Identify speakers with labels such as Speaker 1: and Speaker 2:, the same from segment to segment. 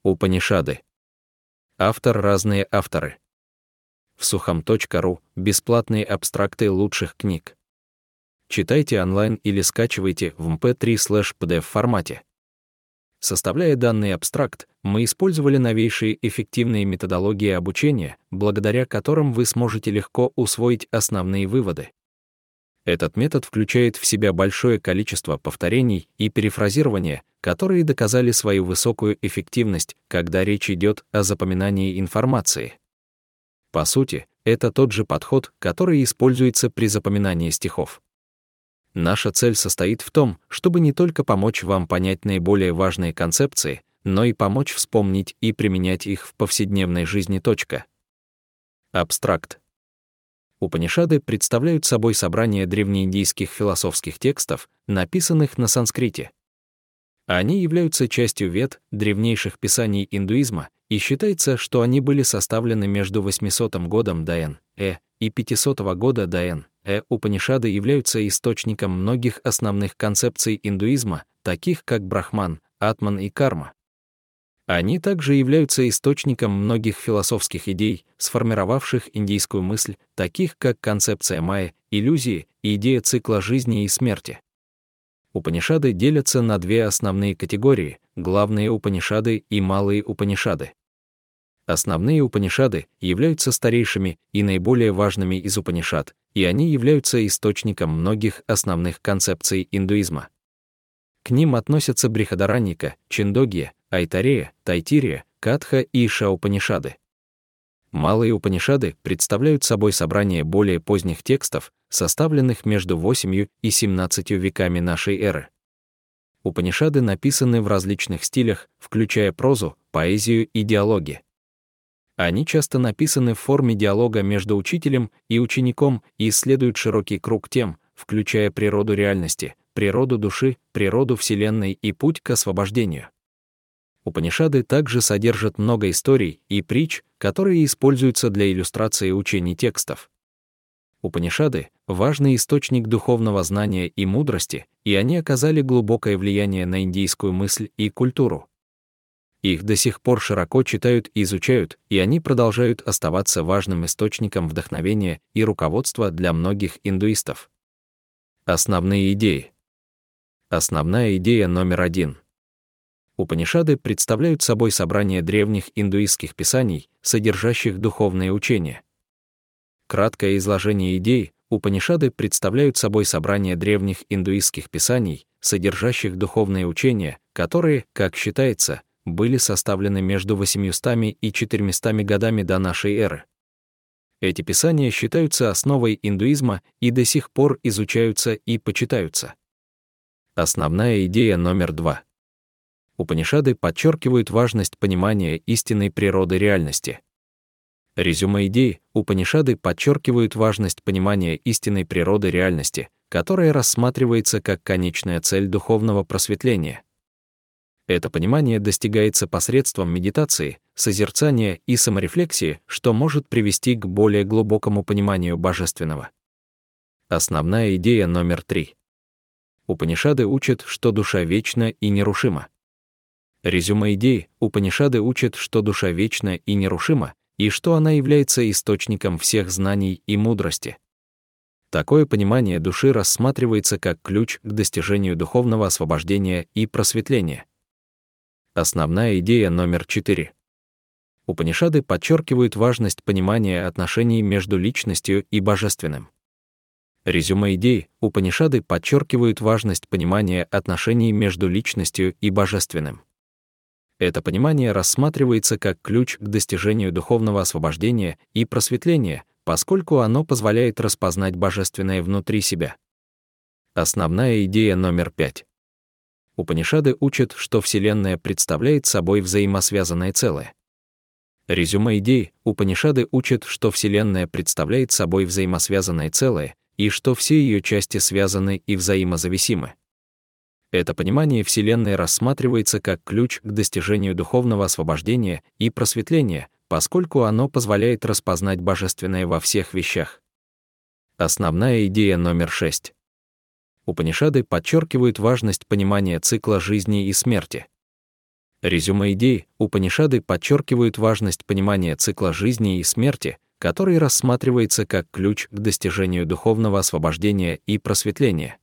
Speaker 1: Упанишады. Автор разные авторы. В Сухом.ру бесплатные абстракты лучших книг. Читайте онлайн или скачивайте в mp3/pdf формате. Составляя данный абстракт, мы использовали новейшие эффективные методологии обучения, благодаря которым вы сможете легко усвоить основные выводы. Этот метод включает в себя большое количество повторений и перефразирования, которые доказали свою высокую эффективность, когда речь идет о запоминании информации. По сути, это тот же подход, который используется при запоминании стихов. Наша цель состоит в том, чтобы не только помочь вам понять наиболее важные концепции, но и помочь вспомнить и применять их в повседневной жизни. Абстракт. Упанишады представляют собой собрание древнеиндийских философских текстов, написанных на санскрите. Они являются частью Вед, древнейших писаний индуизма, и считается, что они были составлены между 800 годом до Н.Э. и 500 года до Н.Э. Упанишады являются источником многих основных концепций индуизма, таких как Брахман, Атман и карма. Они также являются источником многих философских идей, сформировавших индийскую мысль, таких как концепция майя, иллюзии и идея цикла жизни и смерти. Упанишады делятся на две основные категории — главные Упанишады и малые Упанишады. Основные Упанишады являются старейшими и наиболее важными из Упанишад, и они являются источником многих основных концепций индуизма. К ним относятся Брихадараньяка, Чиндогья, Айтарея, Тайтирия, Катха и Ишаупанишады. Малые Упанишады представляют собой собрание более поздних текстов, составленных между 8 и 17 веками нашей эры. Упанишады написаны в различных стилях, включая прозу, поэзию и диалоги. Они часто написаны в форме диалога между учителем и учеником и исследуют широкий круг тем, включая природу реальности, природу души, природу Вселенной и путь к освобождению. Упанишады также содержат много историй и притч, которые используются для иллюстрации учений текстов. Упанишады — важный источник духовного знания и мудрости, и они оказали глубокое влияние на индийскую мысль и культуру. Их до сих пор широко читают и изучают, и они продолжают оставаться важным источником вдохновения и руководства для многих индуистов. Основные идеи. Основная идея номер 1. Упанишады представляют собой собрание древних индуистских писаний, содержащих духовные учения. Краткое изложение идей. Упанишады представляют собой собрание древних индуистских писаний, содержащих духовные учения, которые, как считается, были составлены между 800 и 400 годами до нашей эры. Эти писания считаются основой индуизма и до сих пор изучаются и почитаются. Основная идея номер 2. Упанишады подчеркивают важность понимания истинной природы реальности. Резюме идей. Упанишады подчеркивают важность понимания истинной природы реальности, которая рассматривается как конечная цель духовного просветления. Это понимание достигается посредством медитации, созерцания и саморефлексии, что может привести к более глубокому пониманию божественного. Основная идея номер 3. Упанишады учат, что душа вечна и нерушима. Резюме идей. Упанишады учат, что душа вечна и нерушима, и что она является источником всех знаний и мудрости. Такое понимание души рассматривается как ключ к достижению духовного освобождения и просветления. Основная идея номер 4. Упанишады подчеркивают важность понимания отношений между личностью и божественным. Резюме идей. Упанишады подчеркивают важность понимания отношений между личностью и божественным. Это понимание рассматривается как ключ к достижению духовного освобождения и просветления, поскольку оно позволяет распознать божественное внутри себя. Основная идея номер 5. Упанишады учат, что Вселенная представляет собой взаимосвязанное целое. Резюме идей. Упанишады учат, что Вселенная представляет собой взаимосвязанное целое, и что все ее части связаны и взаимозависимы. Это понимание Вселенной рассматривается как ключ к достижению духовного освобождения и просветления, поскольку оно позволяет распознать божественное во всех вещах. Основная идея номер 6. Упанишады подчеркивают важность понимания цикла жизни и смерти. Резюме идей Упанишады подчеркивают важность понимания цикла жизни и смерти, который рассматривается как ключ к достижению духовного освобождения и просветления.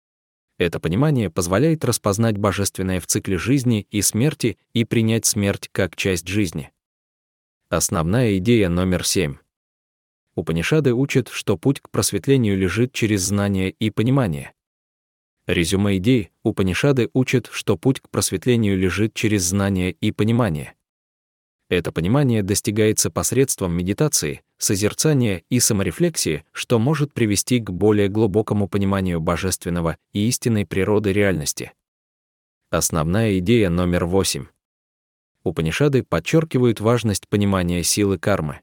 Speaker 1: Это понимание позволяет распознать божественное в цикле жизни и смерти и принять смерть как часть жизни. Основная идея номер 7. Упанишады учат, что путь к просветлению лежит через знание и понимание. Резюме идей Упанишады учат, что путь к просветлению лежит через знание и понимание. Это понимание достигается посредством медитации, созерцания и саморефлексии, что может привести к более глубокому пониманию божественного и истинной природы реальности. Основная идея номер 8. Упанишады подчеркивают важность понимания силы кармы.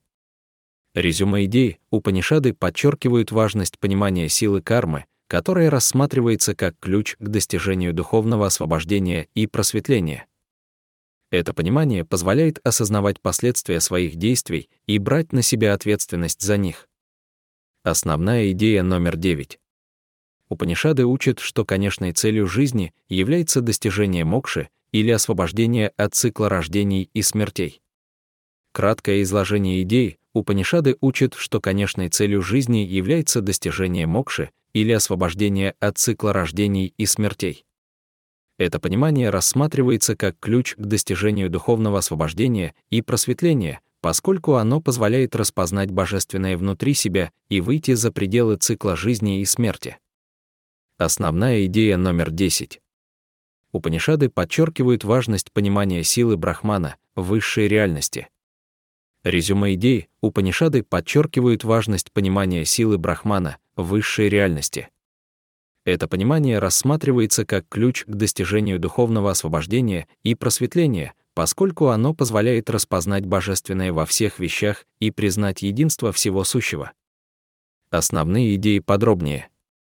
Speaker 1: Резюме идей Упанишады подчеркивают важность понимания силы кармы, которая рассматривается как ключ к достижению духовного освобождения и просветления. Это понимание позволяет осознавать последствия своих действий и брать на себя ответственность за них. Основная идея номер 9. Упанишады учат, что конечной целью жизни является достижение мокши или освобождение от цикла рождений и смертей. Краткое изложение идей Упанишады учат, что конечной целью жизни является достижение мокши или освобождение от цикла рождений и смертей. Это понимание рассматривается как ключ к достижению духовного освобождения и просветления, поскольку оно позволяет распознать божественное внутри себя и выйти за пределы цикла жизни и смерти. Основная идея номер 10. Упанишады подчеркивают важность понимания силы Брахмана, высшей реальности. Резюме идей Упанишады подчеркивают важность понимания силы Брахмана, высшей реальности. Это понимание рассматривается как ключ к достижению духовного освобождения и просветления, поскольку оно позволяет распознать божественное во всех вещах и признать единство всего сущего. Основные идеи подробнее.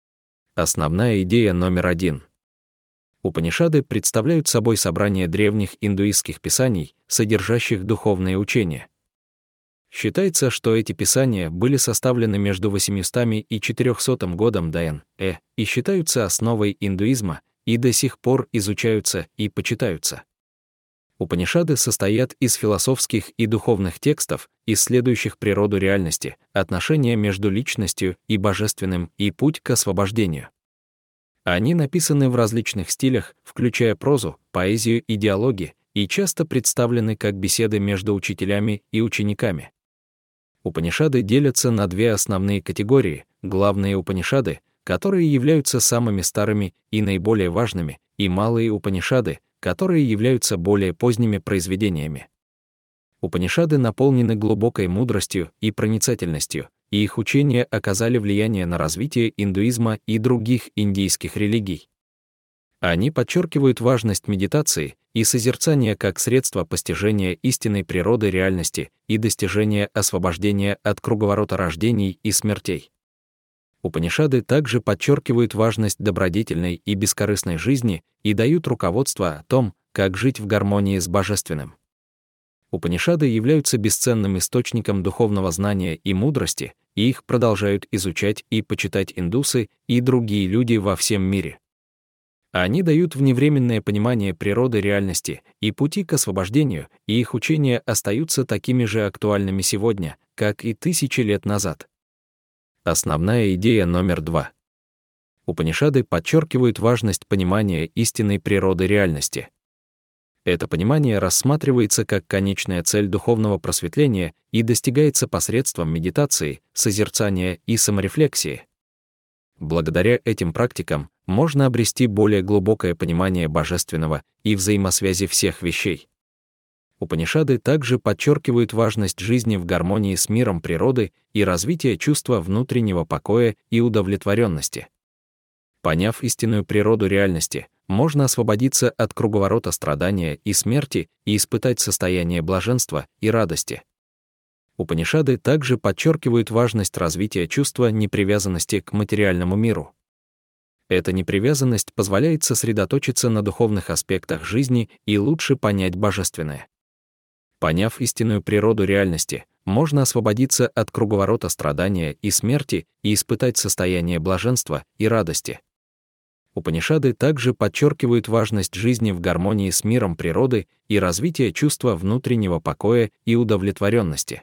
Speaker 1: Основная идея номер 1. Упанишады представляют собой собрание древних индуистских писаний, содержащих духовные учения. Считается, что эти писания были составлены между 800 и 400 годом до н.э. и считаются основой индуизма и до сих пор изучаются и почитаются. Упанишады состоят из философских и духовных текстов, исследующих природу реальности, отношения между личностью и божественным и путь к освобождению. Они написаны в различных стилях, включая прозу, поэзию и диалоги, и часто представлены как беседы между учителями и учениками. Упанишады делятся на две основные категории: главные Упанишады, которые являются самыми старыми и наиболее важными, и малые Упанишады, которые являются более поздними произведениями. Упанишады наполнены глубокой мудростью и проницательностью, и их учения оказали влияние на развитие индуизма и других индийских религий. Они подчеркивают важность медитации и созерцания как средство постижения истинной природы реальности и достижения освобождения от круговорота рождений и смертей. Упанишады также подчеркивают важность добродетельной и бескорыстной жизни и дают руководство о том, как жить в гармонии с божественным. Упанишады являются бесценным источником духовного знания и мудрости, и их продолжают изучать и почитать индусы и другие люди во всем мире. Они дают вневременное понимание природы реальности и пути к освобождению, и их учения остаются такими же актуальными сегодня, как и тысячи лет назад. Основная идея номер 2. Упанишады подчеркивают важность понимания истинной природы реальности. Это понимание рассматривается как конечная цель духовного просветления и достигается посредством медитации, созерцания и саморефлексии. Благодаря этим практикам можно обрести более глубокое понимание божественного и взаимосвязи всех вещей. Упанишады также подчеркивают важность жизни в гармонии с миром природы и развития чувства внутреннего покоя и удовлетворенности. Поняв истинную природу реальности, можно освободиться от круговорота страдания и смерти и испытать состояние блаженства и радости. Упанишады также подчеркивают важность развития чувства непривязанности к материальному миру. Эта непривязанность позволяет сосредоточиться на духовных аспектах жизни и лучше понять божественное. Поняв истинную природу реальности, можно освободиться от круговорота страдания и смерти и испытать состояние блаженства и радости. Упанишады также подчеркивают важность жизни в гармонии с миром природы и развития чувства внутреннего покоя и удовлетворенности.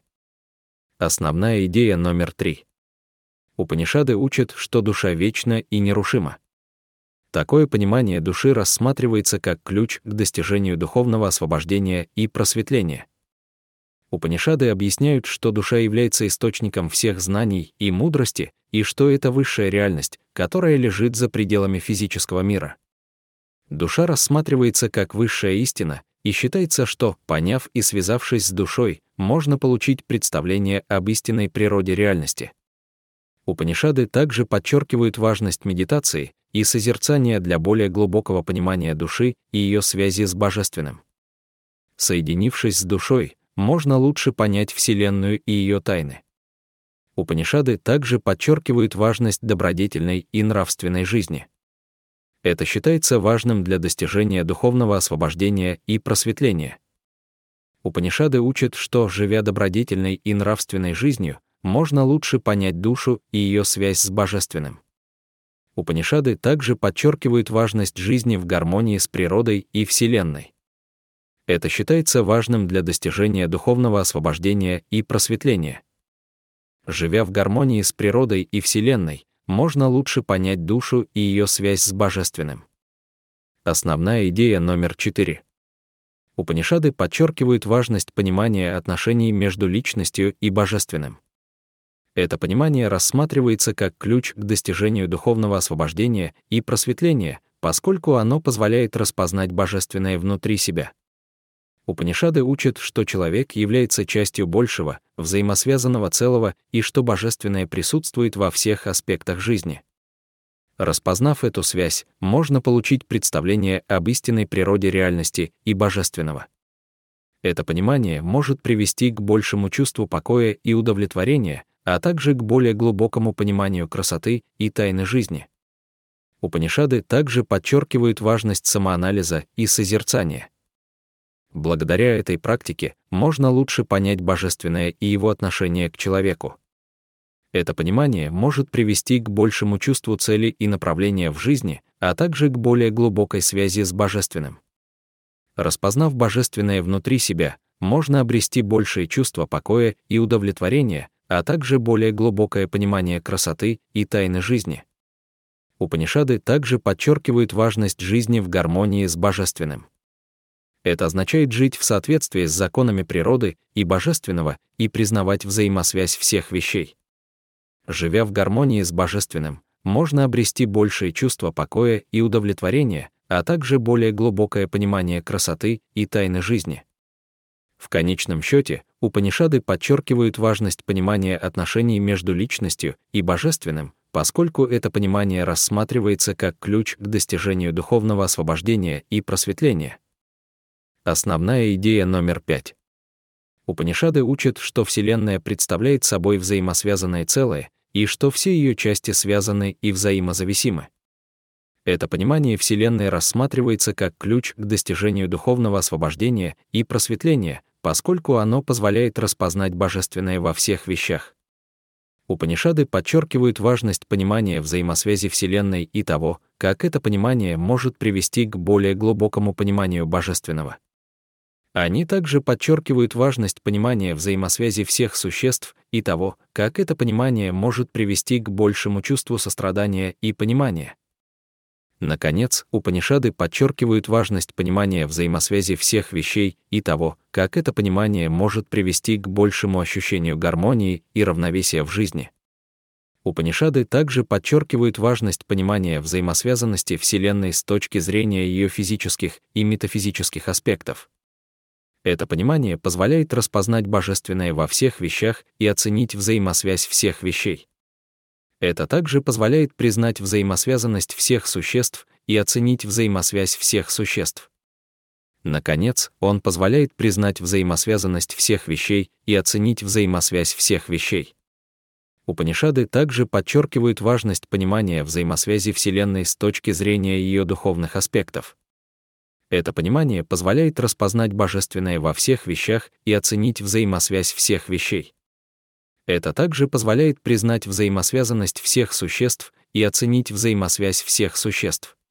Speaker 1: Основная идея номер 3. Упанишады учат, что душа вечна и нерушима. Такое понимание души рассматривается как ключ к достижению духовного освобождения и просветления. Упанишады объясняют, что душа является источником всех знаний и мудрости, и что это высшая реальность, которая лежит за пределами физического мира. Душа рассматривается как высшая истина, и считается, что, поняв и связавшись с душой, можно получить представление об истинной природе реальности. Упанишады также подчеркивают важность медитации и созерцания для более глубокого понимания души и ее связи с Божественным. Соединившись с душой, можно лучше понять Вселенную и ее тайны. Упанишады также подчеркивают важность добродетельной и нравственной жизни. Это считается важным для достижения духовного освобождения и просветления. Упанишады учат, что, живя добродетельной и нравственной жизнью, можно лучше понять душу и ее связь с Божественным. Упанишады также подчеркивают важность жизни в гармонии с природой и Вселенной. Это считается важным для достижения духовного освобождения и просветления. Живя в гармонии с природой и Вселенной, можно лучше понять душу и ее связь с Божественным. Основная идея номер 4. Упанишады подчеркивают важность понимания отношений между личностью и Божественным. Это понимание рассматривается как ключ к достижению духовного освобождения и просветления, поскольку оно позволяет распознать Божественное внутри себя. Упанишады учат, что человек является частью большего, взаимосвязанного целого и что Божественное присутствует во всех аспектах жизни. Распознав эту связь, можно получить представление об истинной природе реальности и Божественного. Это понимание может привести к большему чувству покоя и удовлетворения, а также к более глубокому пониманию красоты и тайны жизни. Упанишады также подчеркивают важность самоанализа и созерцания. Благодаря этой практике можно лучше понять Божественное и его отношение к человеку. Это понимание может привести к большему чувству цели и направления в жизни, а также к более глубокой связи с Божественным. Распознав Божественное внутри себя, можно обрести большее чувство покоя и удовлетворения, а также более глубокое понимание красоты и тайны жизни. Упанишады также подчеркивают важность жизни в гармонии с Божественным. Это означает жить в соответствии с законами природы и Божественного и признавать взаимосвязь всех вещей. Живя в гармонии с Божественным, можно обрести большее чувство покоя и удовлетворения, а также более глубокое понимание красоты и тайны жизни. В конечном счете, Упанишады подчеркивают важность понимания отношений между личностью и Божественным, поскольку это понимание рассматривается как ключ к достижению духовного освобождения и просветления. Основная идея номер 5. Упанишады учат, что Вселенная представляет собой взаимосвязанное целое, и что все ее части связаны и взаимозависимы. Это понимание Вселенной рассматривается как ключ к достижению духовного освобождения и просветления, поскольку оно позволяет распознать Божественное во всех вещах. Упанишады подчеркивают важность понимания взаимосвязи Вселенной и того, как это понимание может привести к более глубокому пониманию Божественного. Они также подчеркивают важность понимания взаимосвязи всех существ и того, как это понимание может привести к большему чувству сострадания и понимания. Наконец, Упанишады подчеркивают важность понимания взаимосвязи всех вещей и того, как это понимание может привести к большему ощущению гармонии и равновесия в жизни. Упанишады также подчеркивают важность понимания взаимосвязанности Вселенной с точки зрения ее физических и метафизических аспектов. Это понимание позволяет распознать Божественное во всех вещах и оценить взаимосвязь всех вещей. Это также позволяет признать взаимосвязанность всех существ и оценить взаимосвязь всех существ. Наконец, он позволяет признать взаимосвязанность всех вещей и оценить взаимосвязь всех вещей. Упанишады также подчеркивают важность понимания взаимосвязи Вселенной с точки зрения ее духовных аспектов. Это понимание позволяет распознать Божественное во всех вещах и оценить взаимосвязь всех вещей. Это также позволяет признать взаимосвязанность всех существ и оценить взаимосвязь всех существ.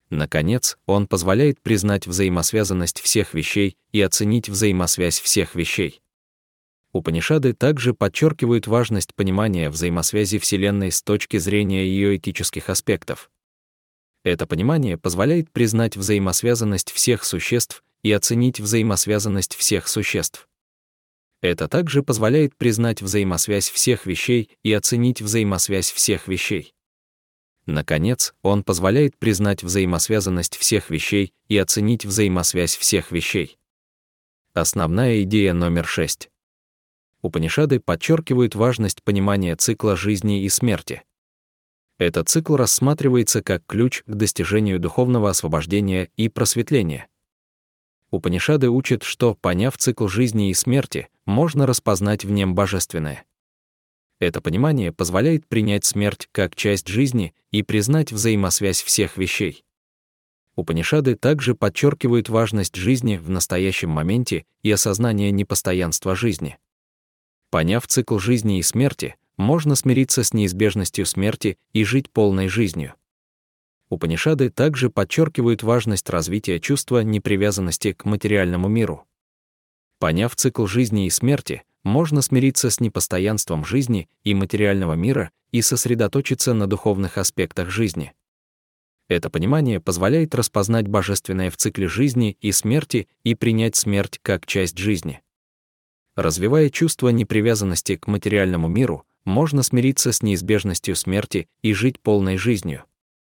Speaker 1: Наконец, он позволяет признать взаимосвязанность всех вещей и оценить взаимосвязь всех вещей. Упанишады также подчеркивают важность понимания взаимосвязи Вселенной с точки зрения ее этических аспектов. Это понимание позволяет признать взаимосвязанность всех существ и оценить взаимосвязанность всех существ. Это также позволяет признать взаимосвязь всех вещей и оценить взаимосвязь всех вещей. Наконец, он позволяет признать взаимосвязанность всех вещей и оценить взаимосвязь всех вещей. Основная идея номер 6. Упанишады подчеркивают важность понимания цикла жизни и смерти. Этот цикл рассматривается как ключ к достижению духовного освобождения и просветления. Упанишады учат, что, поняв цикл жизни и смерти, можно распознать в нем божественное. Это понимание позволяет принять смерть как часть жизни и признать взаимосвязь всех вещей. Упанишады также подчеркивают важность жизни в настоящем моменте и осознание непостоянства жизни. Поняв цикл жизни и смерти, можно смириться с неизбежностью смерти и жить полной жизнью. Упанишады также подчеркивают важность развития чувства непривязанности к материальному миру. Поняв цикл жизни и смерти, можно смириться с непостоянством жизни и материального мира и сосредоточиться на духовных аспектах жизни. Это понимание позволяет распознать божественное в цикле жизни и смерти и принять смерть как часть жизни. Развивая чувство непривязанности к материальному миру, можно смириться с неизбежностью смерти и жить полной жизнью.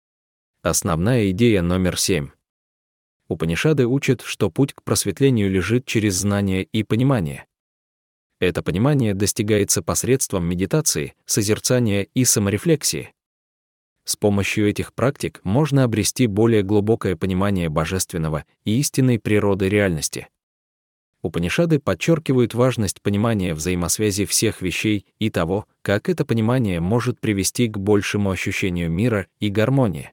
Speaker 1: Основная идея номер 7. Упанишады учат, что путь к просветлению лежит через знание и понимание. Это понимание достигается посредством медитации, созерцания и саморефлексии. С помощью этих практик можно обрести более глубокое понимание божественного и истинной природы реальности. Упанишады подчеркивают важность понимания взаимосвязи всех вещей и того, как это понимание может привести к большему ощущению мира и гармонии.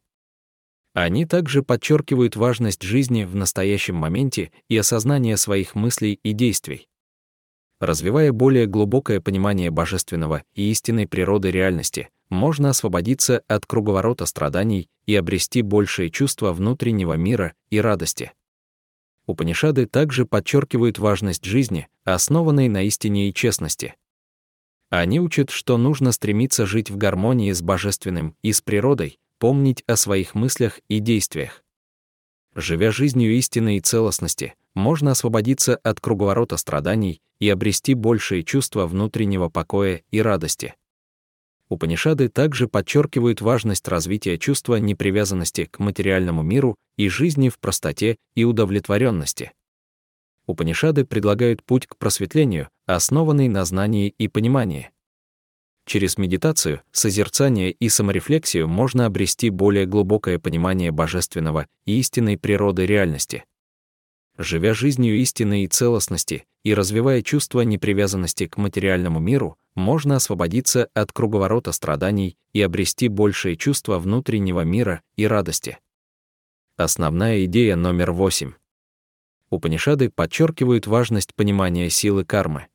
Speaker 1: Они также подчеркивают важность жизни в настоящем моменте и осознания своих мыслей и действий. Развивая более глубокое понимание божественного и истинной природы реальности, можно освободиться от круговорота страданий и обрести большее чувство внутреннего мира и радости. Упанишады также подчеркивают важность жизни, основанной на истине и честности. Они учат, что нужно стремиться жить в гармонии с божественным и с природой, помнить о своих мыслях и действиях. Живя жизнью истины и целостности, можно освободиться от круговорота страданий и обрести большее чувство внутреннего покоя и радости. Упанишады также подчеркивают важность развития чувства непривязанности к материальному миру и жизни в простоте и удовлетворенности. Упанишады предлагают путь к просветлению, основанный на знании и понимании. Через медитацию, созерцание и саморефлексию можно обрести более глубокое понимание божественного и истинной природы реальности. Живя жизнью истины и целостности и развивая чувство непривязанности к материальному миру, можно освободиться от круговорота страданий и обрести большее чувство внутреннего мира и радости. Основная идея номер 8. Упанишады подчеркивают важность понимания силы кармы.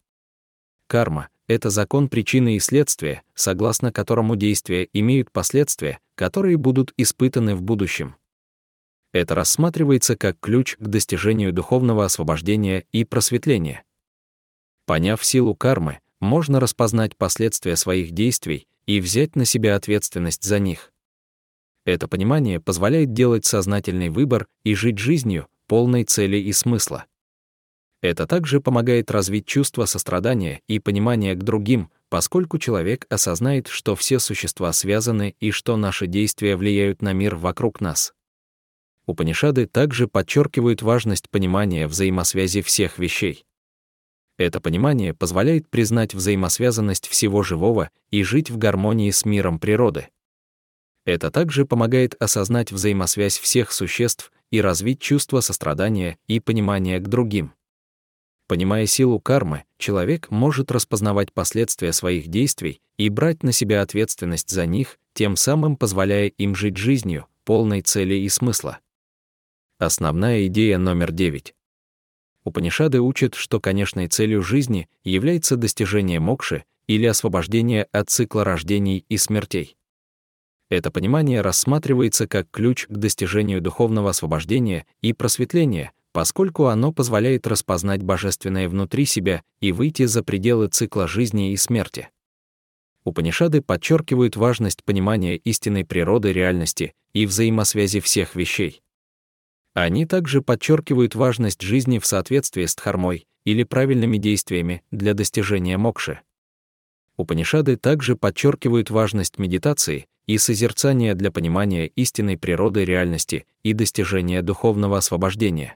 Speaker 1: Карма — это закон причины и следствия, согласно которому действия имеют последствия, которые будут испытаны в будущем. Это рассматривается как ключ к достижению духовного освобождения и просветления. Поняв силу кармы, можно распознать последствия своих действий и взять на себя ответственность за них. Это понимание позволяет делать сознательный выбор и жить жизнью, полной цели и смысла. Это также помогает развить чувство сострадания и понимания к другим, поскольку человек осознает, что все существа связаны и что наши действия влияют на мир вокруг нас. Упанишады также подчеркивают важность понимания взаимосвязи всех вещей. Это понимание позволяет признать взаимосвязанность всего живого и жить в гармонии с миром природы. Это также помогает осознать взаимосвязь всех существ и развить чувство сострадания и понимания к другим. Понимая силу кармы, человек может распознавать последствия своих действий и брать на себя ответственность за них, тем самым позволяя им жить жизнью, полной цели и смысла. Основная идея номер 9. Упанишады учат, что конечной целью жизни является достижение мокши или освобождение от цикла рождений и смертей. Это понимание рассматривается как ключ к достижению духовного освобождения и просветления, поскольку оно позволяет распознать божественное внутри себя и выйти за пределы цикла жизни и смерти. Упанишады подчеркивают важность понимания истинной природы реальности и взаимосвязи всех вещей. Они также подчеркивают важность жизни в соответствии с дхармой или правильными действиями для достижения мокши. Упанишады также подчеркивают важность медитации и созерцания для понимания истинной природы реальности и достижения духовного освобождения.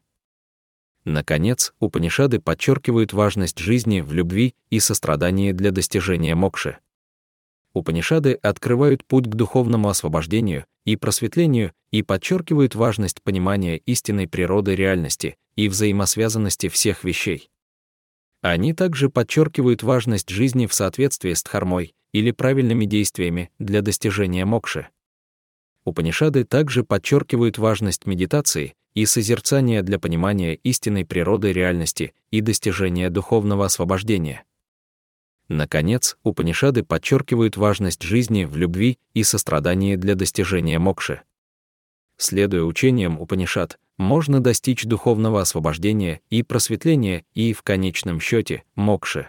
Speaker 1: Наконец, Упанишады подчеркивают важность жизни в любви и сострадании для достижения мокши. Упанишады открывают путь к духовному освобождению и просветлению и подчеркивают важность понимания истинной природы реальности и взаимосвязанности всех вещей. Они также подчеркивают важность жизни в соответствии с дхармой или правильными действиями для достижения мокши. Упанишады также подчеркивают важность медитации и созерцания для понимания истинной природы реальности и достижения духовного освобождения. Наконец, Упанишады подчеркивают важность жизни в любви и сострадании для достижения мокши. Следуя учениям Упанишад, можно достичь духовного освобождения и просветления и, в конечном счете, мокши.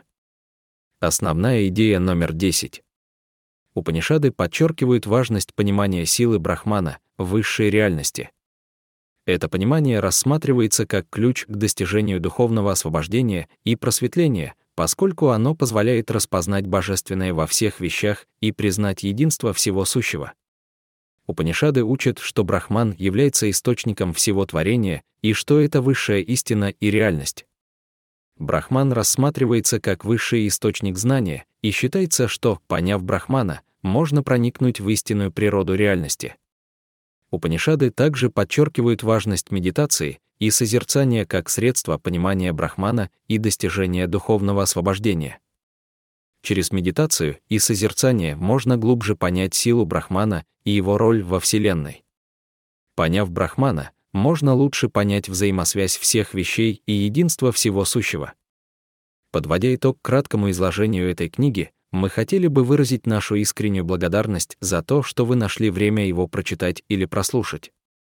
Speaker 1: Основная идея номер 10. Упанишады подчеркивают важность понимания силы Брахмана, высшей реальности. Это понимание рассматривается как ключ к достижению духовного освобождения и просветления, поскольку оно позволяет распознать божественное во всех вещах и признать единство всего сущего. Упанишады учат, что Брахман является источником всего творения и что это высшая истина и реальность. Брахман рассматривается как высший источник знания, и считается, что, поняв Брахмана, можно проникнуть в истинную природу реальности. Упанишады также подчеркивают важность медитации и созерцания как средства понимания Брахмана и достижения духовного освобождения. Через медитацию и созерцание можно глубже понять силу Брахмана и его роль во Вселенной. Поняв Брахмана, можно лучше понять взаимосвязь всех вещей и единство всего сущего. Подводя итог краткому изложению этой книги, мы хотели бы выразить нашу искреннюю благодарность за то, что вы нашли время его прочитать или прослушать.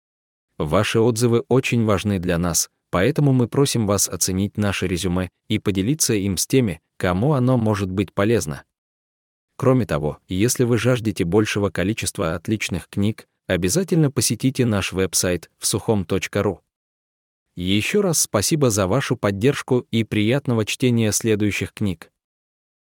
Speaker 1: Ваши отзывы очень важны для нас, поэтому мы просим вас оценить наше резюме и поделиться им с теми, кому оно может быть полезно. Кроме того, если вы жаждете большего количества отличных книг, обязательно посетите наш веб-сайт vsukhom.ru. Еще раз спасибо за вашу поддержку и приятного чтения следующих книг.